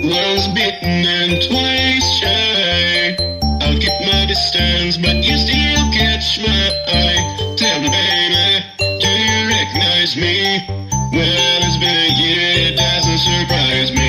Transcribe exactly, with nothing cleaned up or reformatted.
Once bitten and twice shy. I'll keep my distance, but you still catch my eye. Tell me, baby, do you recognize me? Well, it's been a year, it doesn't surprise me.